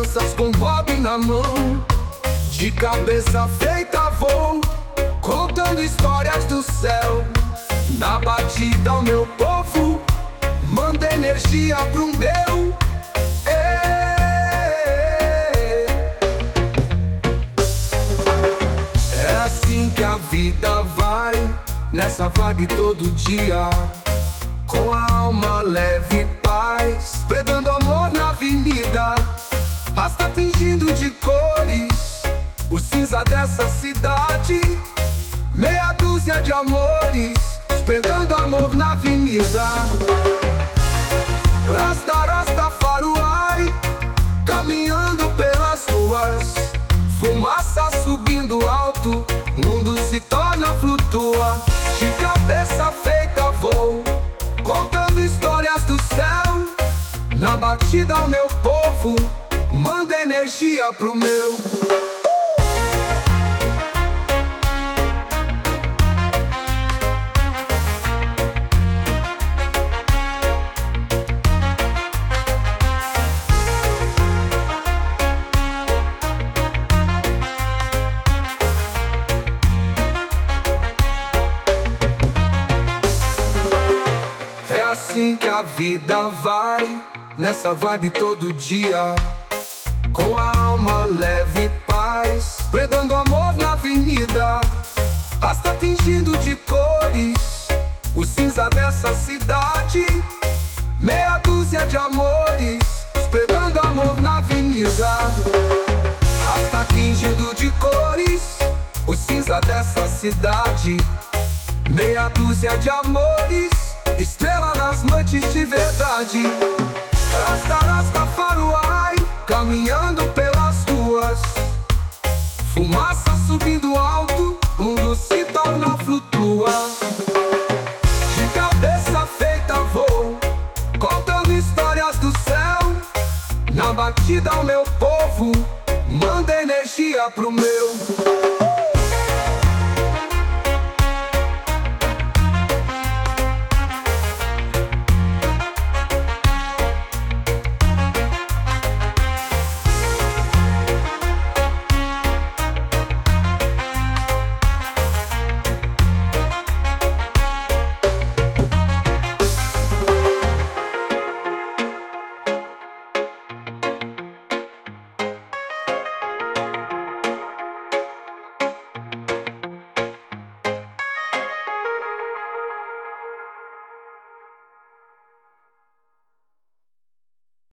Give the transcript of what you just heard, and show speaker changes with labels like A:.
A: crianças com bob na mão. De cabeça feita vou, contando histórias do céu. Na batida o meu povo manda energia pro meu. É assim que a vida vai, nessa vibe todo dia, com a alma leve e paz, pregando amor na avenida. Rasta fingindo de cores o cinza dessa cidade. Meia dúzia de amores, pregando amor na avenida. Rasta, Rastafari, caminhando pelas ruas. Fumaça subindo alto, mundo se torna flutua. De cabeça feita vou, contando histórias do céu. Na batida o meu povo manda energia pro meu. É assim que a vida vai, nessa vibe todo dia, com a alma leve e paz, pregando amor na avenida. Rasta fingindo de cores o cinza dessa cidade. Meia dúzia de amores, pregando amor na avenida. Rasta fingindo de cores o cinza dessa cidade. Meia dúzia de amores, estrela nas noites de verdade. Rasta, Rastafari, caminhando pelas ruas. Fumaça subindo alto, mundo se torna flutua. De cabeça feita vou, contando histórias do céu. Na batida o meu povo manda energia pro meu.